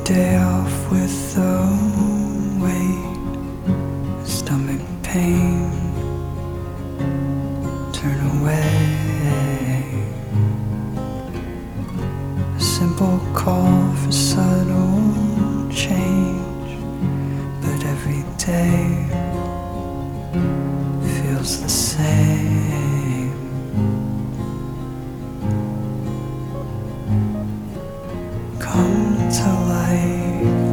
day off with the weight, stomach pain, turn away. A simple call for subtle change, but every day feels the same. Come to life,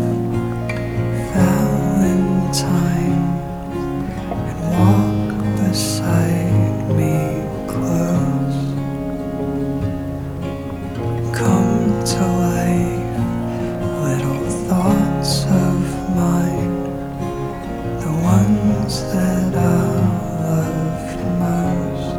Valentine, and walk beside me close. Come to life, little thoughts of mine, the ones that I love most.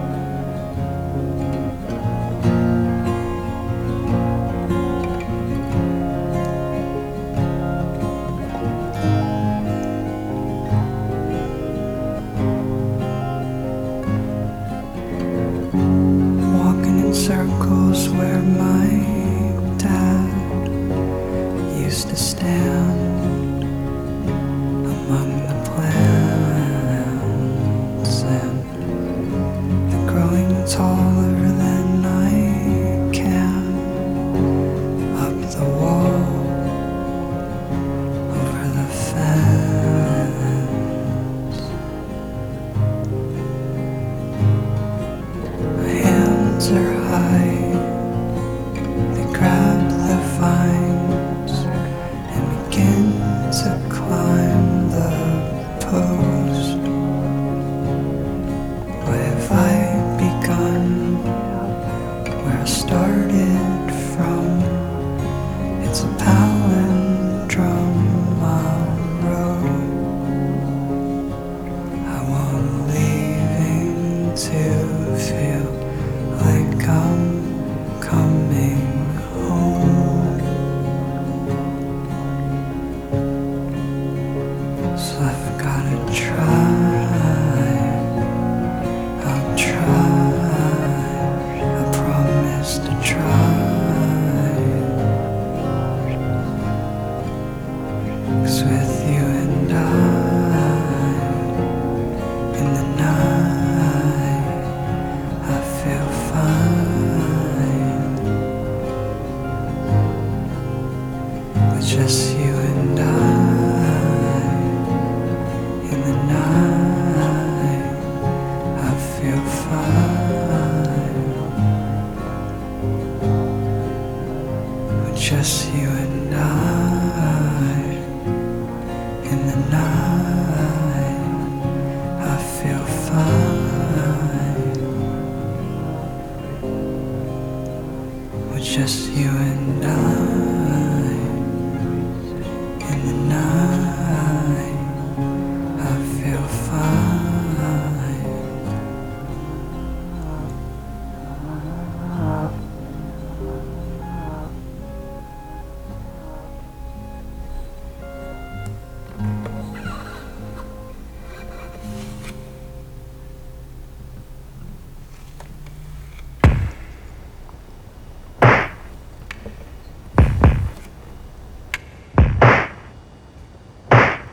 Circles where my dad used to stand among the plants, and they're growing taller than I can, up the wall, over the fence. My hands are high, they grab the vines and begin to climb the post. Where have I begun? Where I started from? It's a palindrome I'll road. I want leaving to feel like I'm coming home. So I've gotta try, I'll try, I promise to try. 'Cause with you and I, in the night, I feel fine. With just you and I, in the night, I feel fine. With just you and I, in the night, I feel fine. With just you and I.